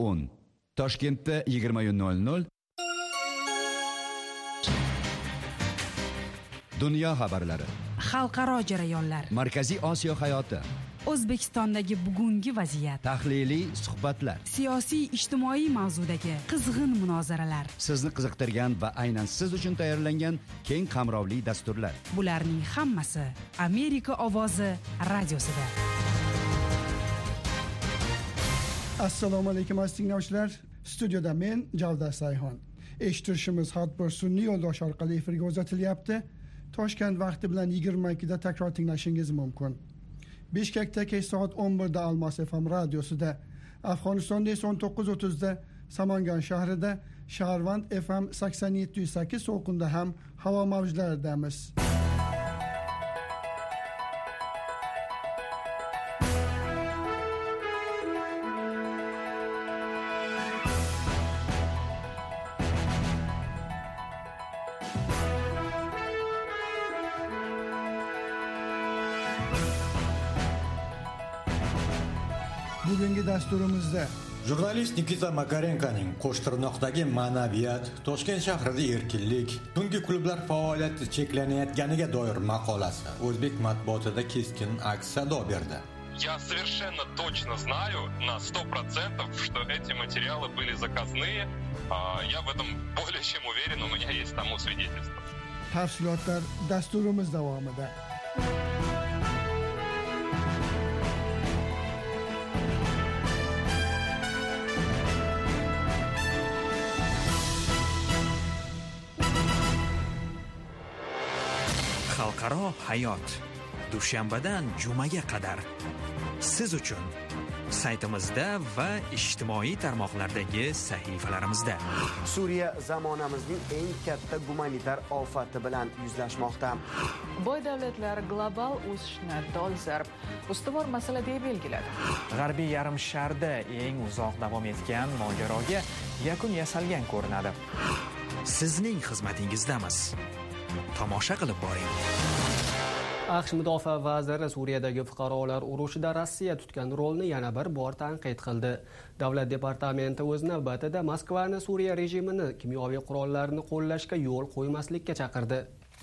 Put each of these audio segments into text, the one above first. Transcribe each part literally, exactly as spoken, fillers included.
o'n, Toshkentda yigirma nol nol. Dunyo xabarlari, xalqaro jarayonlar, Markaziy Osiyo hayoti, O'zbekistondagi bugungi vaziyat, tahliliy suhbatlar, siyosiy ijtimoiy mavzudagi qizg'in munozaralar, sizni qiziqtirgan va aynan siz uchun tayyorlangan keng qamrovli dasturlar. Bularning hammasi Amerika ovozi radiosida. Assalomu alaykum aziz tinglovchilar. Studiyada men Javdar Sayhon. Eshittirishimiz har bir sun'iy yo'ldosh orqali efirga uzatilyapti. Toshkent vaqti bilan yigirma ikkida takror tinglashingiz mumkin. Bishkekda kech soat o'n birda Almas F M radiosida, Afg'onistonda esa o'n to'qqiz o'ttizda Samangan shahrida, Shaharvand F M sakson yetti nuqta sakkiz to'lqinda ham havo mavjlaridamiz. Bugungi dasturimizda jurnalist Nikita Makarenkoning Qo'shtirnoqdagi ma'naviyat, Toshkent shahrida erkinlik, tungi klublar faoliyati cheklanayotganiga doir maqolasi o'zbek matbuotida keskin aks sado berdi. Я совершенно точно знаю на сто процентов, что эти материалы были заказные. Я в этом более чем уверен, у меня есть тому свидетельство. Tafsilotlar dasturimiz davomida. Xalqaro hayot dushanbadan jumaga qadar siz uchun saytimizda va ijtimoiy tarmoqlardagi sahifalarimizda. Suriya zamonamizning eng katta gumanitar ofati bilan yuzlashmoqda. Boy davlatlar global o'sishni dolzarb ustuvor masala deb belgiladi. G'arbiy yarim sharda eng uzoq davom etgan mojaroga yakun yasalgan ko'rinadi. Sizning xizmatingizdamiz. Tomosha qilib boring. AQSh mudofaa vaziri Suriyadagi fuqarolar urushida Rossiya tutgan rolni yana bir bor tanqid qildi. Davlat departamenti o'z navbatida Moskvani Suriya rejimini kimyoviy qurollarni qo'llashga yo'l qo'ymaslikka chaqirdi.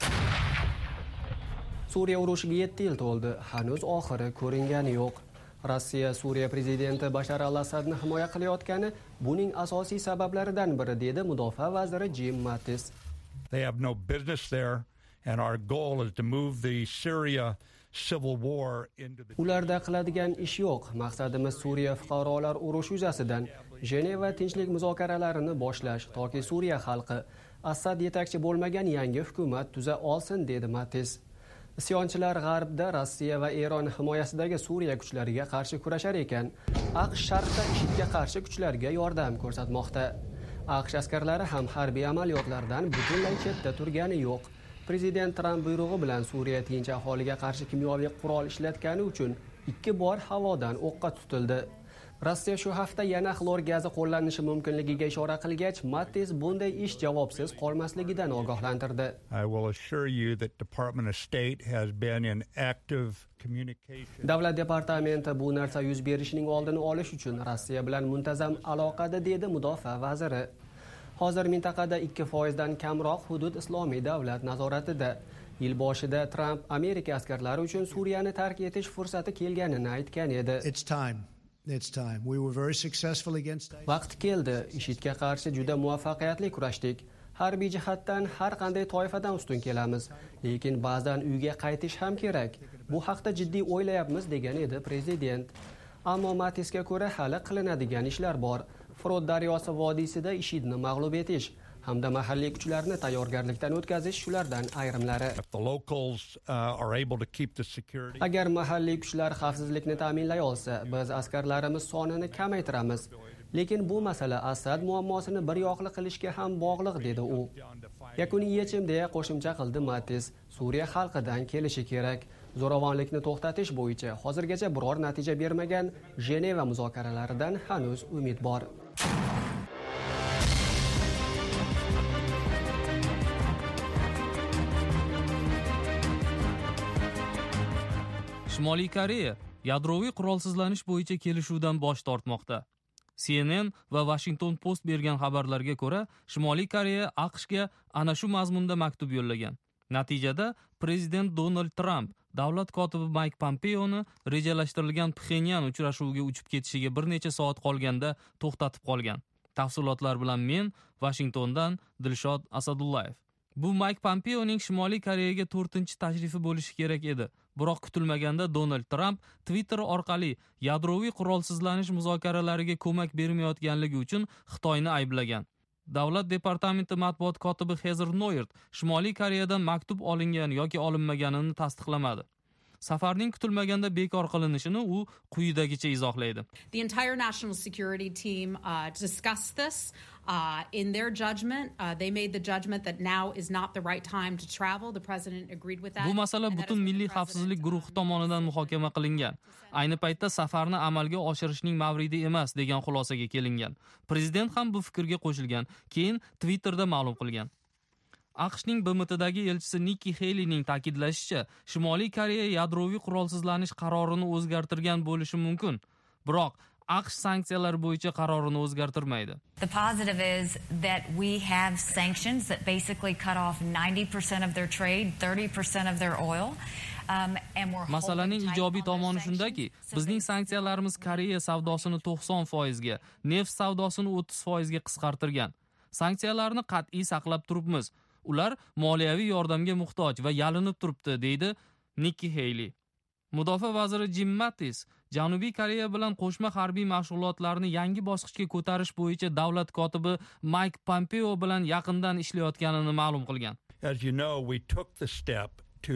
Suriya urushiga yetti yil to'ldi. Hanuz oxiri ko'ringani yo'q. Rossiya Suriya prezidenti Bashar al-Asadni himoya qilayotgani buning asosiy sabablaridan biri, dedi mudofaa vaziri Jim Mattis. They have no business there, and our goal is to move the Syria civil war into the... Ularda qiladigan ish yo'q. Maqsadimiz Suriya fuqarolar urushi yuzasidan Jeneva tinchlik muzokaralarini boshlash, toki Suriya xalqi Assad yetakchi bo'lmagan yangi hukumat tuza olsin, dedi Mattis. Isyonchilar g'arbda Rossiya va Eron himoyasidagi Suriya kuchlariga qarshi kurashar ekan, AQSh sharqda IShIDga qarshi kuchlarga yordam ko'rsatmoqda. AQSh askarlari ham harbiy amaliyotlardan butunlay chetda turgani yo'q. Prezident Tramp buyrug'i bilan Suriya tinch aholiga qarshi kimyoviy qurol ishlatgani uchun ikki bor havodan o'qqa tutildi. Rossiya shu hafta yana xlor gazi qo'llanishi mumkinligiga ishora qilgach, Mattis bunday ish javobsiz qolmasligidan ogohlantirdi. I will assure you that Department of State has been in active communication. Davlat departamenti bu narsa yuz berishining oldini olish uchun Rossiya bilan muntazam aloqada, dedi mudofaa vaziri. Hozir mintaqada ikki foizdan kamroq hudud islomiy davlat nazoratida. Yil boshida Tramp Amerika askarlari uchun Suriyani tark etish fursati kelganini aytgan edi. It's time. It's time. We were very successful against Vaqt keldi. IShIDga qarshi juda muvaffaqiyatli kurashdik. Harbiy jihatdan har qanday toifadan ustun kelamiz, lekin ba'zan uyga qaytish ham kerak. Bu haqda jiddiy o'ylayapmiz, degan edi prezident. Ammo Mattisga ko'ra hali qilinadigan ishlar bor. Frot daryosi vodiysida IShIDni mag'lub etish hamda mahalliy kuchlarni tayyorgarlikdan o'tkazish shulardan ayrimlari. Agar mahalliy kuchlar xavfsizlikni ta'minlay olsa, biz askarlarimiz sonini kamaytiramiz. Lekin bu masala Assad muammosini bir yoqli qilishga ham bog'liq, dedi u. Yakuniy yechim deya qo'shimcha qildi Mattis. Suriya xalqidan kelishi kerak. Zo'ravonlikni to'xtatish bo'yicha hozirgacha biror natija bermagan Jeneva muzokaralaridan hanuz umid bor. Shimoliy Koreya yadroviy qurolsizlanish bo'yicha kelishuvdan bosh tortmoqda. C N N va Washington Post bergan xabarlarga ko'ra, Shimoliy Koreya AQShga ana shu mazmunda maktub yo'llagan. Natijada prezident Donald Trump davlat kotibi Mike Pompeoni rejalashtirilgan Pxenyan uchrashuviga uchib ketishiga bir necha soat qolganda to'xtatib qolgan. Tafsilotlar bilan men Washingtondan Dilshod Asadullayev. Bu Mike Pompeoning Shimoliy Koreyaga to'rtinchi tashrifi bo'lishi kerak edi. Biroq kutilmaganda Donald Trump Twitter orqali yadroviy qurolsizlanish muzokaralariga ko'mak bermayotganligi uchun Xitoyni ayblagan. Davlat departamenti matbuot kotibi Heather Nauert Shimoliy Koreyadan maktub olingan yoki olinmaganini tasdiqlamadi. Safarning kutilmaganda bekor qilinishini u quyidagicha izohlaydi. The entire national security team uh, discussed this. Uh, in their judgment, uh, they made the judgment that now is not the right time to travel. The president agreed with that. Bu masala butun milliy xavfsizlik guruhi tomonidan muhokama qilingan. Ayni paytda safarni amalga oshirishning mavridi emas degan xulosaga kelingan. Prezident ham bu fikrga qo'shilgan, keyin Twitterda ma'lum qilgan. AQShning B M Tdagi elchisi Nikki Haleyning ta'kidlashicha, Shimoliy Koreya yadroviy qurolsizlanish qarorini o'zgartirgan bo'lishi mumkin. Biroq AQSh sanksiyalar bo'yicha qarorini o'zgartirmaydi. The positive is that we have sanctions that basically cut off ninety percent of their trade, thirty percent of their oil. Um, Masalaning ijobiy tomoni shundaki, bizning sanksiyalarimiz Koreya savdosini to'qson foizga, neft savdosini o'ttiz foizga qisqartirgan. Sanksiyalarni qat'iy saqlab turibmiz. Ular moliyaviy yordamga muhtoj va yalinib turibdi, deydi Nikki Haley. Mudofaa vaziri Jim Mattis Janubiy Koreya bilan qo'shma harbiy mashg'ulotlarni yangi bosqichga ko'tarish bo'yicha davlat kotibi Mike Pompeo bilan yaqindan ishlayotganini ma'lum qilgan. As you know, we took the step to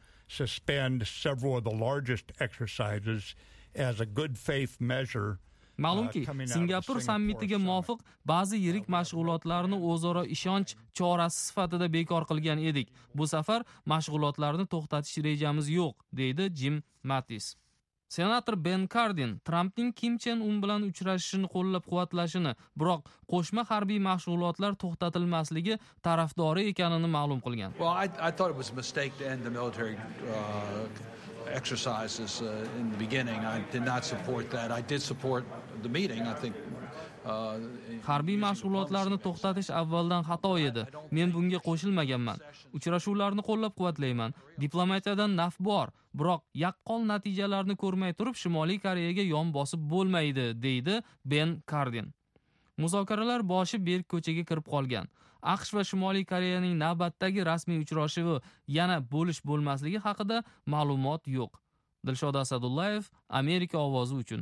suspend several of the largest exercises as a good faith measure. Ma'lumki, Singapur sammitiga muvofiq ba'zi yirik mashg'ulotlarni o'zaro ishonch chorasi sifatida bekor qilgan edik. Bu safar mashg'ulotlarni to'xtatish rejamiz yo'q, deydi Jim Mattis. Senator Ben Cardin Trumpning Kim Chen Un bilan uchrashishini qo'llab-quvvatlashini, biroq qo'shma harbiy mashg'ulotlar to'xtatilmasligi tarafdori ekanini ma'lum qilgan. Well, I, I thought it was a mistake to end the military uh, exercises uh, in the beginning. I did not support that. I did support the meeting. I think harbiy mashg'ulotlarni to'xtatish avvaldan xato edi. Men bunga qo'shilmaganman. Uchrashuvlarni qo'llab-quvvatlayman. Diplomatiyadan naf bor, biroq yaqqol natijalarni ko'rmay turib Shimoliy Koreyaga yon bosib bo'lmaydi, deydi Ben Cardin. Muzokaralar boshi berk ko'chaga kirib qolgan. AQSh va Shimoliy Koreyaning navbatdagi rasmiy uchrashuvi yana bo'lish bo'lmasligi haqida ma'lumot yo'q. Dilshod Asadullayev, Amerika ovozi uchun.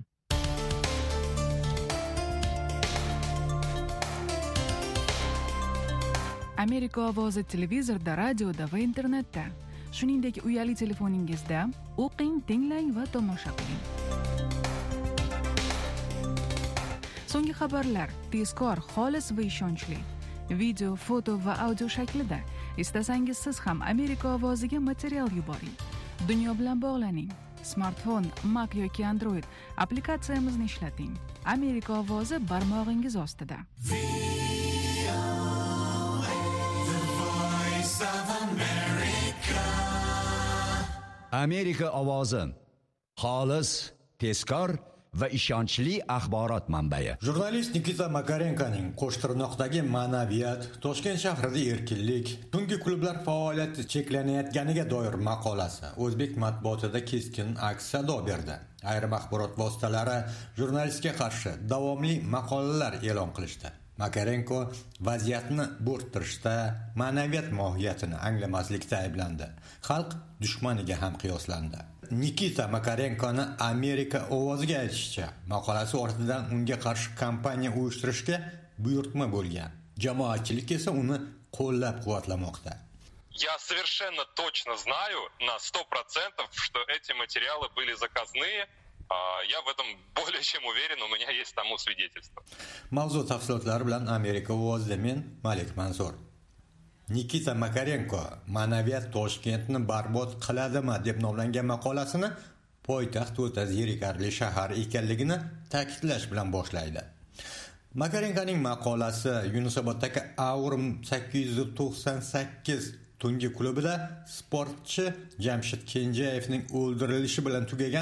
Amerika ovozi televizorda, radioda va internetda, shuningdek uyali telefoningizda o'qing, tinglang va tomosha qiling. So'nggi xabarlar tezkor, xolis va ishonchli. Video, foto va audio shaklida. Istasangiz siz ham Amerika ovoziga material yuboring. Dunyo bilan bog'laning. Smartfon, Mac yoki Android applikatsiyamizni ishlating. Amerika ovozi barmog'ingiz ostida. Amerika ovozi xolis, tezkor va ishonchli axborot manbai. Jurnalist Nikita Makarenkoning Qo'shtirnoqdagi ma'naviyat, Toshkent shahrida erkinlik, tungi klublar faoliyati cheklanayotganiga doir maqolasi o'zbek matbuotida keskin aks sado berdi. Ayrim axborot vositalari jurnalistga qarshi davomli maqolalar e'lon qilishdi. Makarenko vaziyatni bo'rttirishda, ma'naviyat mohiyatini anglamaslikda ayblandi. Xalq dushmaniga ham qiyoslandi. Nikita Makarenkoni Amerika ovoziga aytishicha, maqolasi ortidan unga qarshi kampaniya uyushtirishga buyurtma bo'lgan. Jamoatchilik esa uni qo'llab-quvvatlamoqda. Я совершенно точно знаю на сто процентов, что эти материалы были заказные. Я в этом более чем уверен, у меня есть тому свидетельство. Mavzu tafsilotlari bilan Amerika ovozida men Malik Mansur. Nikita Makarenko ma'naviyat Toshkentni barbod qiladimi deb nomlangan maqolasini poytaxt o'ta zerikarli shahar ekanligini ta'kidlash bilan boshlaydi. Makarenkoning maqolasi Yunusoboddagi Aurum sakkiz yuz to'qson sakkiz tungi klubida sportchi Jamshid Kenjayevning o'ldirilishi bilan tugagan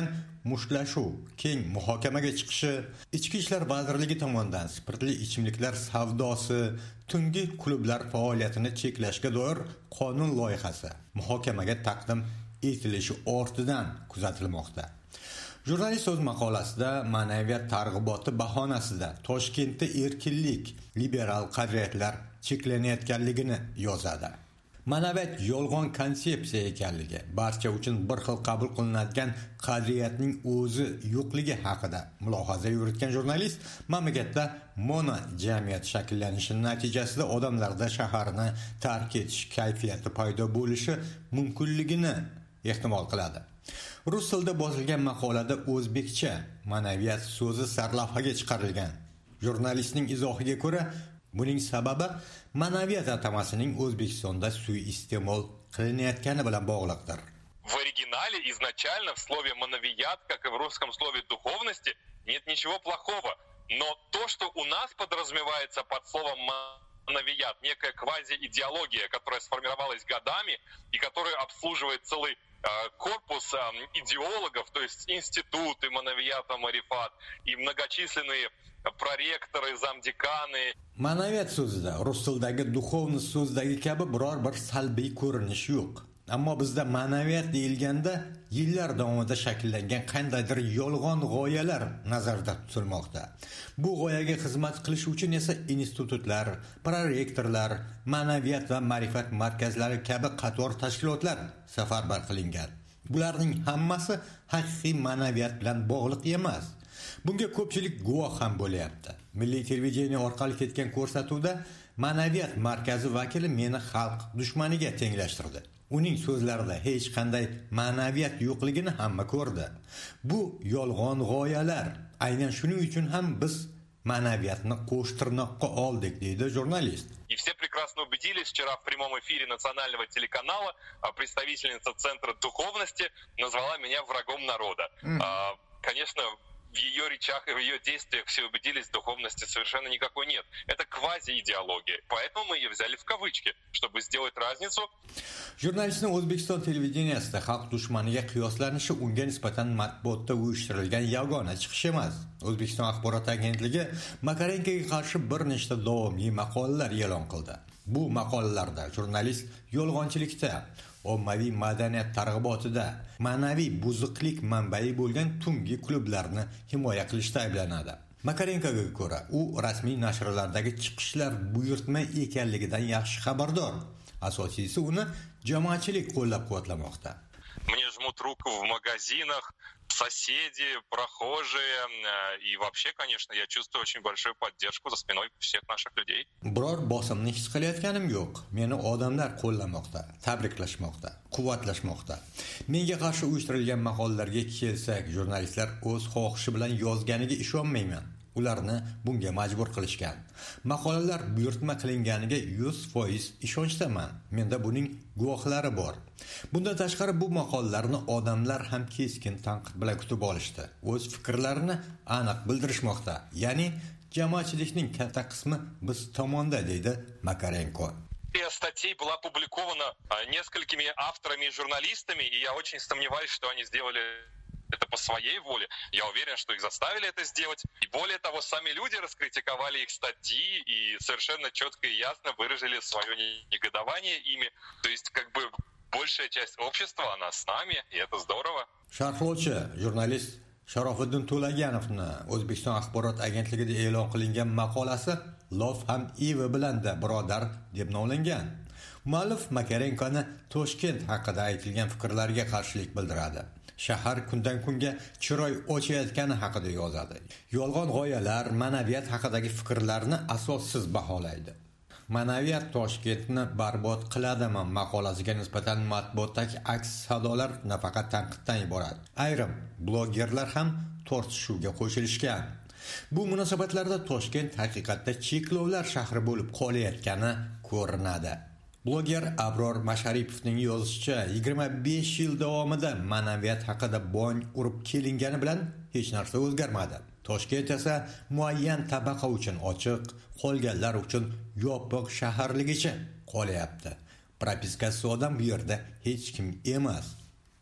mushtlashuv keng muhokamaga chiqishi, Ichki ishlar vazirligi tomonidan spirtli ichimliklar savdosi, tungi klublar faoliyatini cheklashga doir qonun loyihasi muhokamaga taqdim etilishi ortidan kuzatilmoqda. Jurnalist o'z maqolasida ma'naviyat targ'iboti bahonasida Toshkentda erkinlik, liberal qadriyatlar cheklanayotganligini yozadi. Ma'naviyat yolg'on konsepsiya ekanligi, barcha uchun bir xil qabul qilinadigan qadriyatning o'zi yo'qligi haqida mulohaza yuritgan jurnalist mamlakatda mono jamiyat shakllanishi natijasida odamlarda shaharni tark etish kayfiyati paydo bo'lishi mumkinligini ehtimol qiladi. Rus tilida yozilgan maqolada o'zbekcha ma'naviyat so'zi sarlavhaga chiqarilgan. Jurnalistning izohiga ko'ra, buning sababi ma'naviyat atamasining O'zbekistonda suiiste'mol qilinayotgani bilan bog'liqdir. В оригинале изначально в слове «мановият», как и в русском слове «духовности», нет ничего плохого. Но то, что у нас подразумевается под словом «мановият», некая квази-идеология, которая сформировалась годами и которая обслуживает целый корпус идеологов, то есть институты мановията Марифат и многочисленные проректоры, замдеканы. Ma'naviyat so'zida rus tilidagi duxovni so'zdagi kabi biror bir salbiy ko'rinish yo'q. Ammo bizda ma'naviyat deyilganda yillar davomida shakllangan qandaydir yolg'on g'oyalar nazarda tutilmoqda. Bu g'oyaga xizmat qilish uchun esa institutlar, prorektorlar, ma'naviyat va ma'rifat markazlari kabi qator tashkilotlar safarbar qilingan. Bularning hammasi haqiqiy ma'naviyat bilan bog'liq emas. Bunga ko'pchilik guvoh ham bo'lyapti. Milliy televideniya orqali ketgan ko'rsatuvda ma'naviyat markazi vakili meni xalq dushmaniga tenglashtirdi. Uning so'zlarida hech qanday ma'naviyat yo'qligini hamma ko'rdi. Bu yolg'on g'oyalar. Aynan shuning uchun ham biz ma'naviyatni qo'shtirnoqqa oldik, deydi jurnalist. И все прекрасно убедились вчера в прямом эфире национального телеканала, представительница Центра духовности назвала меня врагом народа. Mm. Конечно, в ее речах и в ее действиях все убедились, духовности совершенно никакой нет. Это квази-идеология. Поэтому мы ее взяли в кавычки, чтобы сделать разницу. Jurnalistning O'zbekiston televideniyasida xalq dushmaniga qiyoslanishi unga nisbatan matbuotda uyushtirilgan yagona chiqish emas. O'zbekiston axborot agentligi Makarenkoga qarshi bir nechta davomli maqolalar e'lon qildi. Bu maqolalarda jurnalist yolg'onchilikda, ommaviy madaniyat targ'ibotida, ma'naviy buzuqlik manbai bo'lgan tungi klublarni himoya qilishda ayblanadi. Makarenkoga ko'ra, u rasmiy nashrlardagi chiqishlar buyurtma ekanligidan yaxshi xabardor. Asosiysi uni jamoatchilik qo'llab-quvvatlamoqda. Мне жмут руку в магазинах, соседи, прохожие, и вообще, конечно, я чувствую очень большую поддержку за спиной всех наших людей. Biror bosimni his qilayotganim yo'q. Meni odamlar qo'llamoqda, tabriklashmoqda, quvvatlashmoqda. Menga qarshi uyushtirilgan maqolalarga kelsak, jurnalistlar o'z xohishi bilan yozganiga ishonmayman. Ularni bunga majbur qilishgan. Maqolalar buyurtma qilinganiga yuz foiz ishonchdaman. Menda buning guvohlari bor. Bundan tashqari bu maqolalarni odamlar ham keskin tanqid bilan kutib olishdi. O'z fikrlarini aniq bildirishmoqda. Ya'ni jamoatchilikning katta qismi biz tomonda, deydi Makarenko. Статей была опубликована несколькими авторами и журналистами, и я очень сомневаюсь, что они сделали это по своей воле. Я уверен, что их заставили это сделать. И более того, сами люди раскритиковали их статьи и совершенно четко и ясно выразили свое негодование ими. То есть, как бы, большая часть общества, она с нами, и это здорово. Sharhlovchi, jurnalist Sharofiddin To'laganovni O'zbekiston axborot agentligida e'lon qilingan maqolasi Lof ham Ivi bilan-da birodar deb nomlangan. Muallif Makarenkoni Toshkent haqida aytilgan fikrlarga qarshilik bildiradi. Shahar kundan kunga chiroy ochayotgani haqida yozadi. Yolg'on g'oyalar, ma'naviyat haqidagi fikrlarni asossiz baholaydi. Ma'naviyat Toshkentni barbod qiladimi maqolasiga nisbatan matbuotdagi aks sadolar nafaqat tanqiddan iborat. Ayrim blogerlar ham tortishuvga qo'shilishgan. Bu munosabatlarda Toshkent haqiqatda cheklovlar shahri bo'lib qolayotgani ko'rinadi. Bloger Abror Masharipovning yozishicha, yigirma besh yil davomida ma'naviyat haqida bong urib kelingani bilan hech narsa o'zgarmadi. Toshkent esa muayyan tabaqa uchun ochiq, qolganlar uchun yopiq shaharligicha qolyapti. Propiskasi odam bu yerda hech kim emas.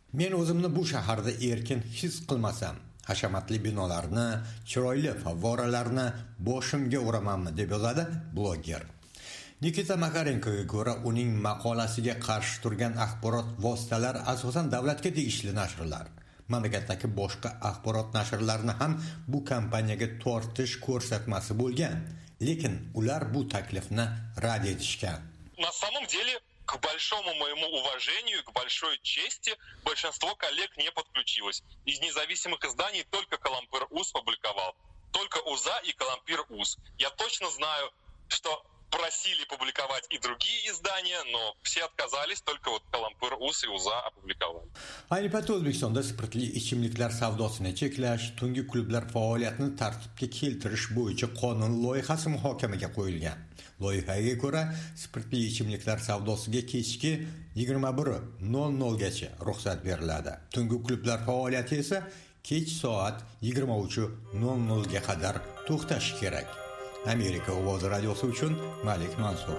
Men o'zimni bu shaharda erkin his qilmasam, hashamatli binolarni, chiroyli favvoralarni boshimga uramanmi deb yozadi bloger. Nikita Makarenkoga ko'ra, uning maqolasiga qarshi turgan axborot vositalari asosan davlatga tegishli nashrlar. Mamlakatdagi boshqa axborot nashrlarini ham bu kampaniyaga tortish ko'rsatmasi bo'lgan, lekin ular bu taklifni rad etishgan. На самом деле, к большому моему уважению и к большой чести, большинство коллег не подключилось. Из независимых изданий только Калампир-УЗ публиковал. Только УЗА и Калампир-УЗ. Я точно знаю, что просили публиковать и другие издания, но все отказались, только вот Калампир-УЗ и УЗА опубликовали. Ayni paytda O'zbekistonda spirtli ichimliklar savdosini cheklash, tungi klublar faoliyatini tartibga keltirish bo'yicha qonun loyihasi muhokamaga qo'yilgan. Loyihaga ko'ra, spirtli ichimliklar savdosiga kechki yigirma bir nol nol gacha ruxsat beriladi. Tungi klublar faoliyati esa kech soat yigirma uch nol nol ga qadar to'xtashi kerak. Amerika ovozi radiosi uchun Malik Mansur.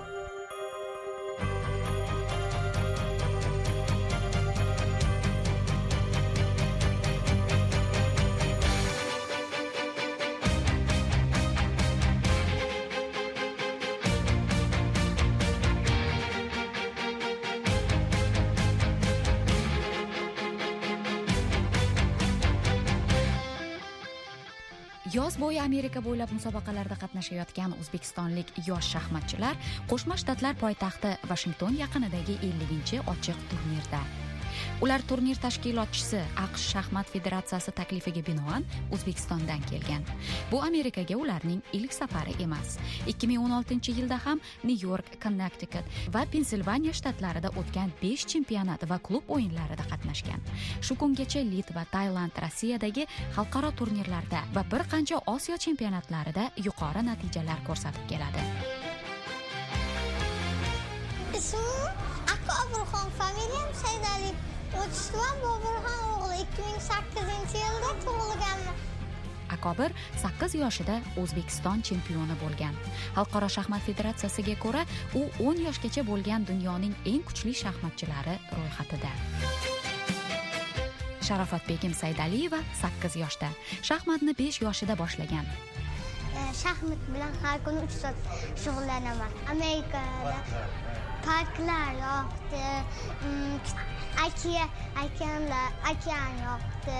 Yoz bo'yi Amerika bo'ylab musobaqalarda qatnashayotgan o'zbekistonlik yosh shaxmatchilar Qo'shma Shtatlar poytaxti Washington yaqinidagi elliginchi ochiq turnirda. Ular turnir tashkilotchisi AQSh shaxmat federatsiyasi taklifiga binoan O'zbekistondan kelgan. Bu Amerikaga ularning ilk safari emas. ikki ming o'n oltinchi yilda ham New York, Connecticut va Pensilvaniya shtatlarida o'tgan besh chempionat va klub o'yinlarida qatnashgan. Shu kungacha Litva, Tailand, Rossiyadagi xalqaro turnirlarda va bir qancha Osiyo chempionatlarida yuqori natijalar ko'rsatib keladi. Ismim Aka Obulxon, familiyam Saydali. O'tishman Boburxon o'g'li ikki ming sakkizinchi yilda tug'ilganman. Akobir sakkiz yoshida O'zbekiston chempioni bo'lgan. Xalqaro shaxmat federatsiyasiga ko'ra, u o'n yoshgacha bo'lgan dunyoning eng kuchli shaxmatchilari ro'yxatida. Sharofatbegim Saydaliyeva sakkiz yoshda. Shaxmatni besh yoshida boshlagan. Shaxmat bilan har kuni uch soat shug'ullanaman. Amerikada parklar yoqdi, okeanlar, okean yoqdi.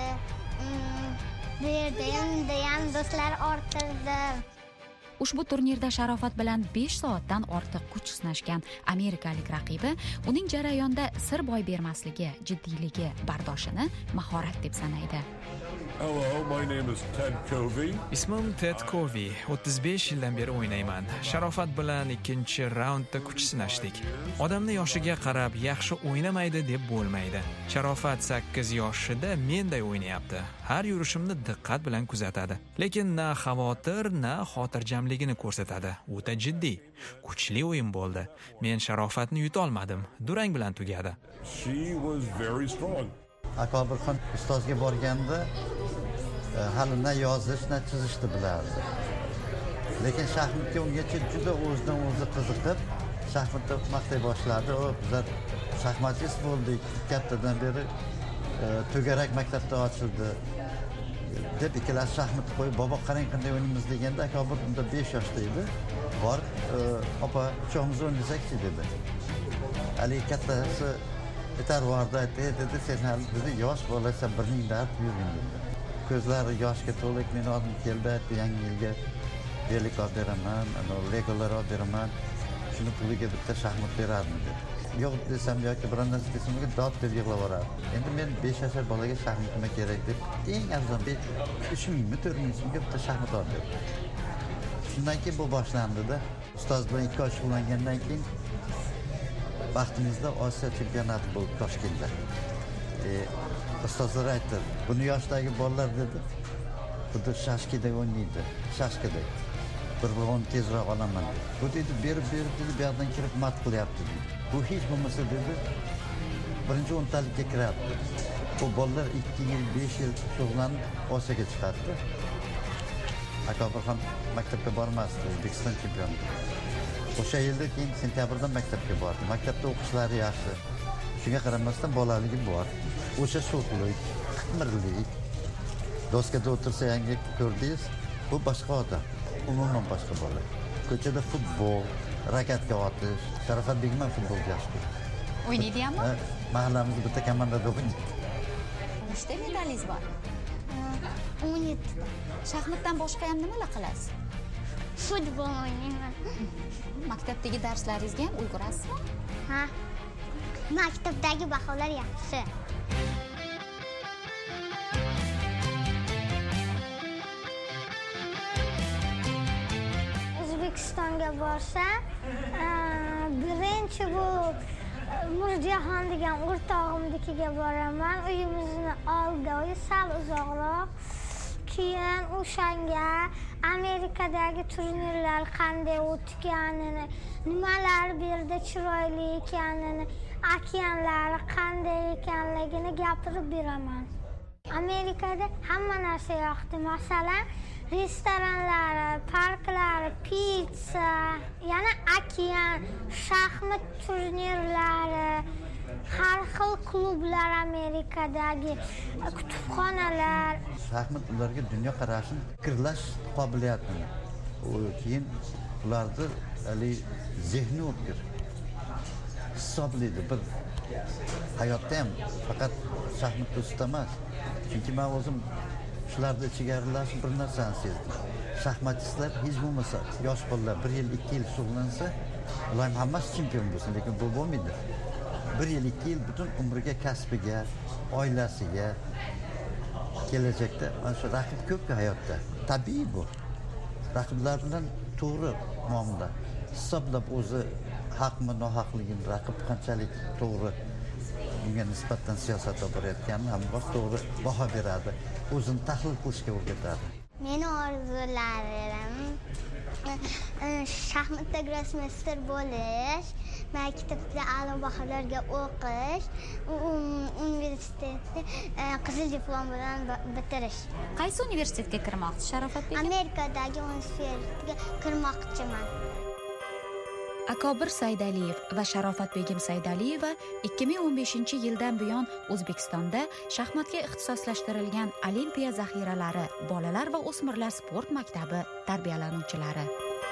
Bu yerda ham do'stlar orttirdi. Ushbu turnirda Sharofat bilan besh soatdan ortiq kuch sinashgan amerikalik raqibi uning jarayonda sir boy bermasligi, jiddiyligi, bardoshini mahorat deb sanaydi. Hello, my name is Ted Covey. Ismim Ted Covey. o'ttiz besh yildan beri o'ynayman. Sharofat bilan ikkinchi raundda kuch sinashdik. Odamni yoshiga qarab yaxshi o'ynamaydi deb bo'lmaydi. Sharofat sakkiz yoshida menday o'ynayapti. Har yurishimni diqqat bilan kuzatadi. Lekin na xavotir, na xotirjamligini ko'rsatadi. O'ta jiddiy, kuchli o'yin bo'ldi. Men Sharofatni yuta olmadim. Durang bilan tugadi. She was very strong. Akobirxon ustozga borganda hali na yozish, na chizishni bilardi. Lekin shaxmatga ungacha juda o'zidan o'zi qiziqib, shaxmatda maqtay boshladi. O bizlar shaxmatchist bo'ldik. Kattadan beri to'garak maktabda ochildi. Deb ikkalasi shaxmatni qo'yib, "Bobo, qarang qanday o'ynaymiz" deganda, Akobir unda besh yoshda edi. Borib, "Opa, uchog'imiz o'ynasak-chi" dedi. Ali kattasi Etarvarda aytdi, dedi, "Sen hali dedi, yosh bolasan, bir ming dard yurgin" dedi. Ko'zlari yoshga to'lib meni olib keldi, aytdi, "Yangi yilga belik olib beraman, legolar olib beraman, shuni puliga bitta shaxmat beradimi" dedi. Yo'q desam yoki bir narsa desam, dod deb yig'lab yuboradi. Endi men besh yashar bolaga shaxmat nima kerak deb eng arzon uch mingmi to'rt ming so'mga bitta shaxmat olib berdim. Shundan keyin bu boshlandi-da. Ustoz bilan ikki oy shug'ullangandan keyin vaqtimizda Osiyo chempionati bo'ldi Toshkentda. E, ustozlar aytdi, "Buni yoshdagi bolalar" dedi, "Xuddi shashkida o'ynaydi, shashkida. Bir birovni tezroq olaman" dedi. Bu dedi, berib berib dedi, bu yoqdan kirib mat qilyapti dedi. Bu hech bo'lmasa dedi, birinchi o'ntalikka kiradi. Bu bolalar ikki yil, besh yil shug'ullanib Osiyoga chiqadi. Akobir ham maktabga bormasdi, O'zbekiston chempioni. O'sha yilda keyin sentabrda maktabga bordi. Maktabda o'qishlari yaxshi. Shunga qaramasdan bolaligi bor. o'sha sho'xlik, qitmirlik, doskada o'tirsa yangi ko'rdingiz, bu boshqa odam, umuman boshqa bola. Ko'chada futbol, rakatka otish, Sharofat Begim ham futbolga yaxshi ko'radi. O'ynaydi-mi? Mahallamizda bitta komandada o'ynaydi. Nechta medalingiz bor? o'n yetti. Shaxmatdan boshqa ham nimalar qilasiz? Futbol o'ynayman. Maktabdagi darslaringizga ham ulgurasizmi? Ha. Maktabdagi baholar yaxshi. O'zbekistonga borsam, birinchi bo'lib Mirjahon degan o'rtog'imnikiga boraman. Uyimizni oldi, sal uzoqroq. Keyin o'shanga Amerikadagi turnirlar qanday o'tganini, nimalar bu yerda chiroyli ekanini, okeanlari qanday ekanligini gapirib beraman. Amerikada hamma narsa yoqdi. Masalan, restoranlari, parklari, pizza, yana okean, shaxmat turnirlari, har xil klublar, Amerikadagi kutubxonalar. Shaxmat ularga dunyo qarashini, fikrlash qobiliyatini, keyin ularni ali zehni o'tkir hisoblaydi. Bir hayotda ham faqat shaxmatda usta emas. Chunki men o'zim shularni ichiga aralashib bir narsani sezdim. Shaxmatchilar hech bo'lmasa yosh bolalar bir yil, ikki yil shug'ullansa, ular hammasi chempion bo'lsin, lekin bu bo'lmaydi. Bir yil, ikki yil butun umriga, kasbiga, oilasiga, kelajakda mana shu raqib ko'pku hayotda. Tabiiy bu. Raqiblar bilan to'g'ri muomala hisoblab o'zi haqmi, nohaqligini, raqib qanchalik to'g'ri bunga nisbatan siyosatda borayotganini hamma to'g'ri baho beradi, o'zini tahlil qilishga o'rgatadi. Meni orzularim shaxmatda grossmeyster bo'lish, maktabda a'lo baholarga o'qish, universitetni qizil diplom bilan bitirish. Qaysi universitetga kirmoqchisiz, Sharofat Begim? Amerikadagi universitetga kirmoqchiman. Akobir Saydaliyev va Sharofat Begim Saydaliyeva ikki ming o'n beshinchi yildan buyon O'zbekistonda shaxmatga ixtisoslashtirilgan Olimpiya zaxiralari bolalar va o'smirlar sport maktabi tarbiyalanuvchilari.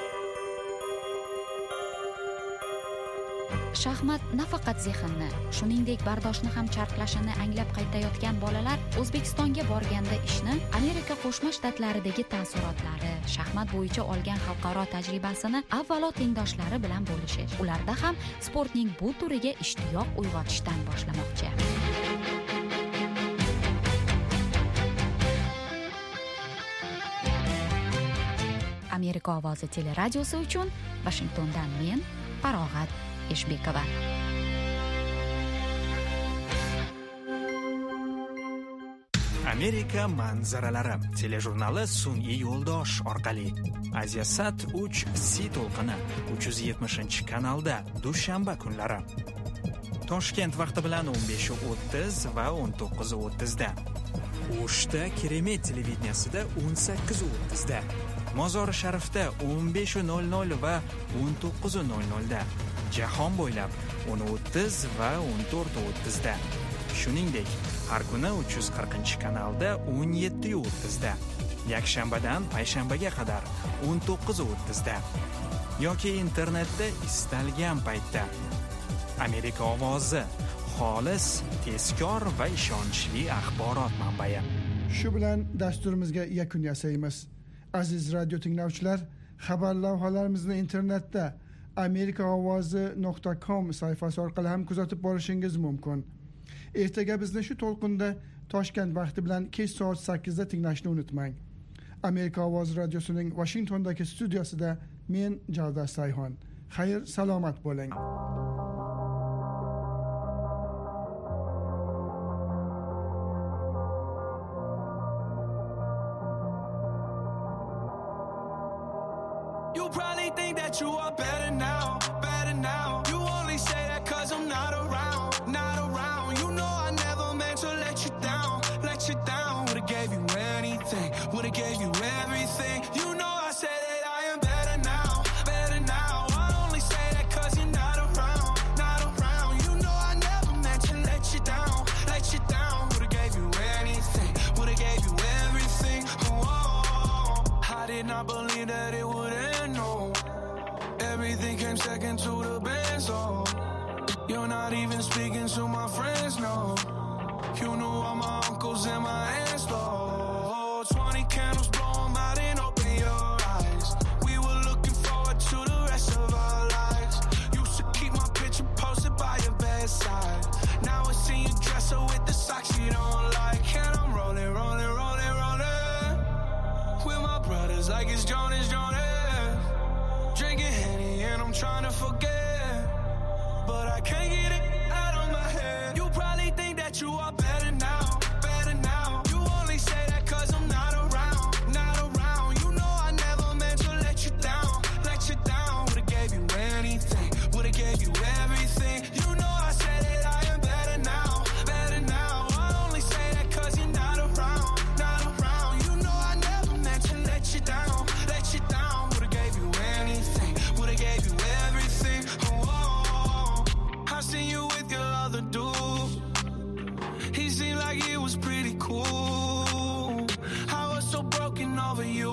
Shaxmat nafaqat zehnni, shuningdek bardoshni ham charxlashini anglab qaytayotgan bolalar O'zbekistonga borganda ishni Amerika Qo'shma Shtatlaridagi taassurotlari, shaxmat bo'yicha olgan xalqaro tajribasini avvalo tengdoshlari bilan bo'lishish, ularda ham sportning bu turiga ishtiyoq uyg'otishdan boshlamoqchi. Amerika ovozi teleradiosi uchun Washingtondan men Farog'at Eshbekova. Amerika manzaralari telejurnali sun'iy yo'ldosh orqali Aziyasat uch C to'lqini uch yuz yetmishinchi kanalda dushanba kunlari Toshkent vaqti bilan o'n besh o'ttiz va o'n to'qqiz o'ttiz da, O'shda Keremet televideniyasida o'n sakkiz o'ttiz da, Mozori Sharifda o'n besh nol nol va o'n to'qqiz nol nol da, jahon bo'ylab o'n o'ttiz va o'n to'rt o'ttiz da. Shuningdek, har kuni uch yuz qirqinchi kanalda o'n yetti o'ttiz da, yakshanbadan payshanbaga qadar o'n to'qqiz o'ttiz da yoki internetda istalgan paytda. Amerika ovozi, xolis, tezkor va ishonchli axborot manbai. Shu bilan dasturimizga yakun yasaymiz. Aziz radio tinglovchilar, xabar lavhalarimizni internetda amerika ovozi nuqta com sayfasi orqali ham kuzatib borishingiz mumkin. Ertaga bizni shu to'lqinda Toshkent vaqti bilan kech soat sakkizda tinglashni unutmang. Amerika ovozi radiosining Washingtondagi studiyasida men Javdar Sayhon. Xayr, salomat bo'ling. You probably think that you are better now, better now. You only say that cause I'm not around, not around. You know I never meant to let you down, let you down. Would've gave you anything, would've gave you everything. You know I said that I am better now, better now. I only say that cause you're not around, not around. You know I never meant to let you down, let you down. everything came second to the Benz, oh. You're not even speaking to my friends, no. You knew all my uncles and my aunts, Lord. Twenty candles, blow 'em out and open your eyes. We were looking forward to the rest of our lives. Used to keep my picture posted by your bedside. Now I see you dresser with the socks you don't like. And I'm rolling, rolling, rolling, rolling with my brothers like it's Jonas, Jonas. Drinking Henny and I'm trying to forget, but I can't get it out of my head. You probably think that you are better now, better now. You only say that cause I'm not around, not around. You know I never meant to let you down, let you down. Would've gave you anything, would've gave you everything. You know I said that I am better now, better now. I only say that cause you're not around, not around. You know I never meant to let you down, let you down. Would've gave you anything, would've gave you everything. Oh, I seen you with your other dude. He seemed like he was pretty cool. I was so broken over you.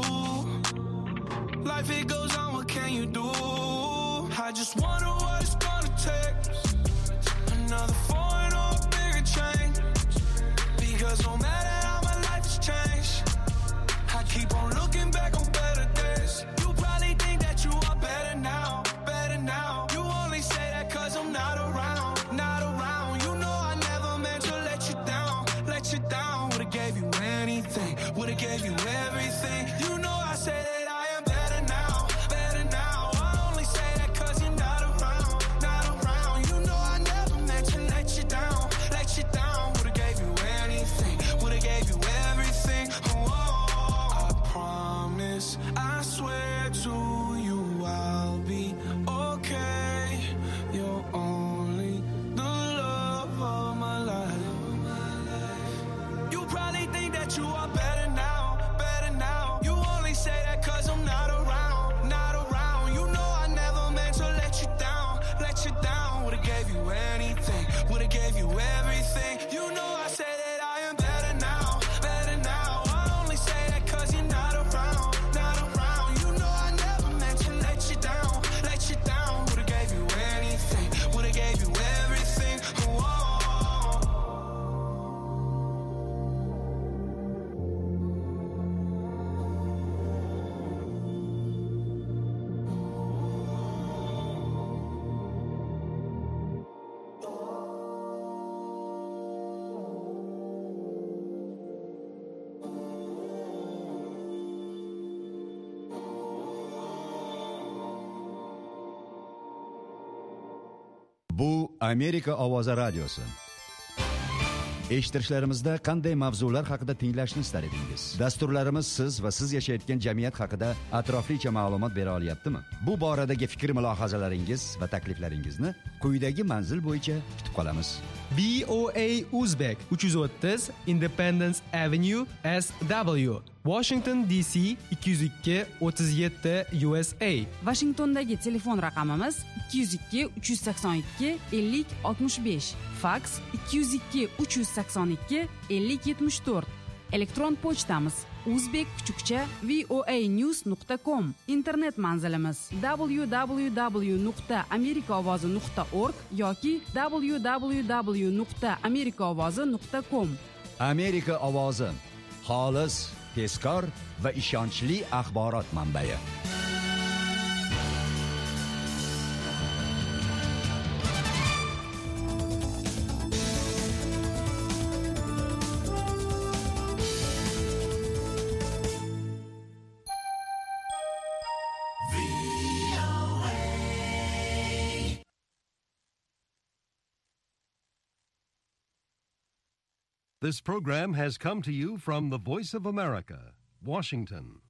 Life it goes on, what can you do? I just wonder what it's gonna take. Another foreign or a bigger change. Because no matter how my life has changed, I keep on looking back on better days. You probably think that you are better now, better now. You only say that cause I'm not around, not around. You know I never meant to let you down, let you down. Would've gave you anything, would've gave you everything. You know I say that I am better now, better now. I only say that cause you're not around, not around. You know I never meant to let you down, let you down. Would've gave you anything, would've gave you everything. Oh, I promise, I swear to you I'll be okay. You're only the love of my life. You probably think that you are better now, better now. You only say that cause I'm not around, not around. You know I never meant to let you down, let you down. Would've gave you anything, would've gave you everything. You know I say that I am better now, better now. I only say that cause you're not around, not around. You know I never meant to let you down, let you down. Would've gave you anything, would've gave you everything. Whoa. Bu Amerika ovozi radiosi. Eshittirishlarimizda qanday mavzular haqida tinglashni istar edingiz? Dasturlarimiz siz va siz yashayotgan jamiyat haqida atroflicha ma'lumot bera olyaptimi? Bu boradagi fikr mulohazalaringiz va takliflaringizni quyidagi manzil bo'yicha kutib qolamiz. V O A Uzbek uch yuz o'ttiz Independence Avenue S W Washington D C ikki yuz ikki o'ttiz yetti U S A. Washingtondagi telefon raqamimiz ikki yuz ikki uch yuz sakson ikki ellik oltmish besh. Faks ikki yuz ikki uch yuz sakson ikki ellik yetmish to'rt. Elektron pochtamiz uzbek kuchukcha voanews nuqta com. Internet manzilimiz w w w nuqta amerikaovozi nuqta org yoki w w w nuqta amerikaovozi nuqta com. Amerika ovozi, xolis, tezkor va ishonchli axborot manbai. This program has come to you from the Voice of America, Washington.